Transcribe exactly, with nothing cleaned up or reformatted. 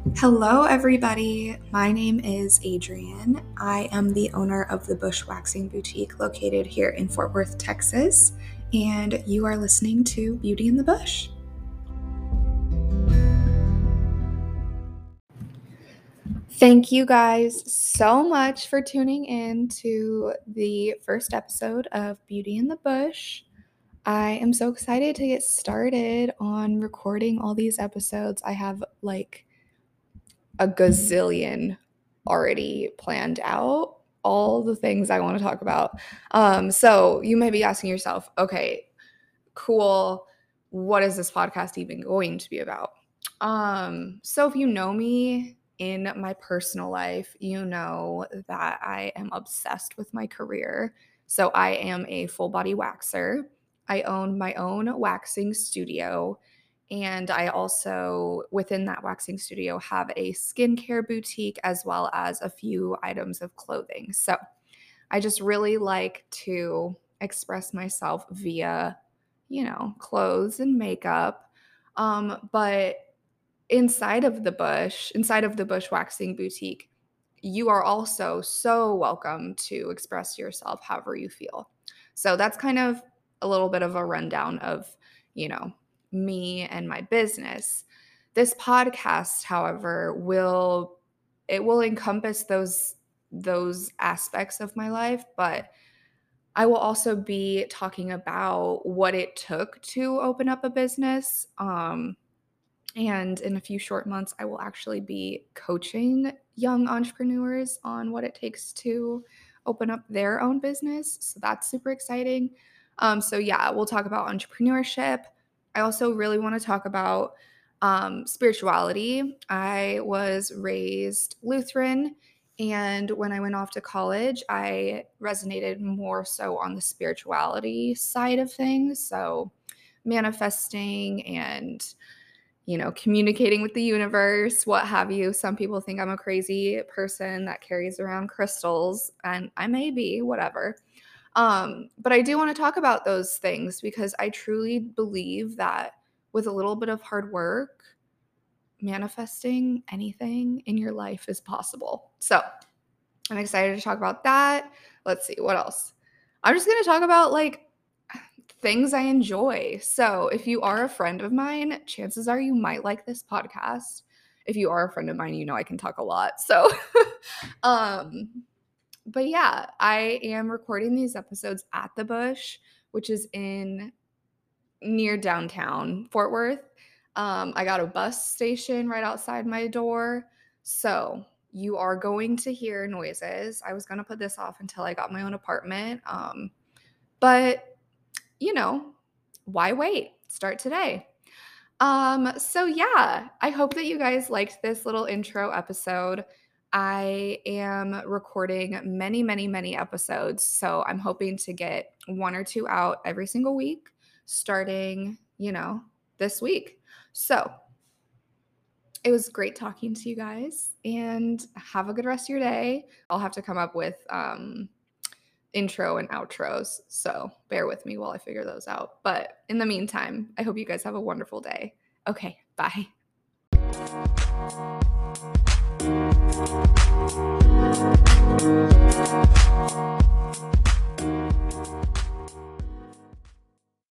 Hello, everybody. My name is Adrienne. I am the owner of the Bush Waxing Boutique located here in Fort Worth, Texas, and you are listening to Beauty in the Bush. Thank you guys so much for tuning in to the first episode of Beauty in the Bush. I am so excited to get started on recording all these episodes. I have like a gazillion already planned out, all the things I want to talk about. Um, so you may be asking yourself, okay, cool. What is this podcast even going to be about? Um, so if you know me in my personal life, you know that I am obsessed with my career. So I am a full body waxer. I own my own waxing studio. And I also, within that waxing studio, have a skincare boutique as well as a few items of clothing. So I just really like to express myself via, you know, clothes and makeup. Um, but inside of the bush, inside of the bush waxing boutique, you are also so welcome to express yourself however you feel. So that's kind of a little bit of a rundown of, you know, me and my business. This podcast, however, will it will encompass those those aspects of my life, but I will also be talking about what it took to open up a business. Um, and in a few short months, I will actually be coaching young entrepreneurs on what it takes to open up their own business. So that's super exciting. Um, so, yeah, we'll talk about entrepreneurship. I also really want to talk about um, spirituality. I was raised Lutheran. And when I went off to college, I resonated more so on the spirituality side of things. So, manifesting and you know, communicating with the universe, what have you. Some people think I'm a crazy person that carries around crystals, and I may be, whatever. Um, but I do want to talk about those things because I truly believe that with a little bit of hard work, manifesting anything in your life is possible. So I'm excited to talk about that. Let's see, what else? I'm just going to talk about like things I enjoy. So if you are a friend of mine, chances are you might like this podcast. If you are a friend of mine, you know I can talk a lot. So um but yeah, I am recording these episodes at the Bush, which is in near downtown Fort Worth. Um, I got a bus station right outside my door. So you are going to hear noises. I was going to put this off until I got my own apartment. Um, but, you know, why wait? Start today. Um, so yeah, I hope that you guys liked this little intro episode. I am recording many, many, many episodes. So I'm hoping to get one or two out every single week, starting, you know, this week. So it was great talking to you guys and have a good rest of your day. I'll have to come up with um, intro and outros. So bear with me while I figure those out. But in the meantime, I hope you guys have a wonderful day. Okay, bye.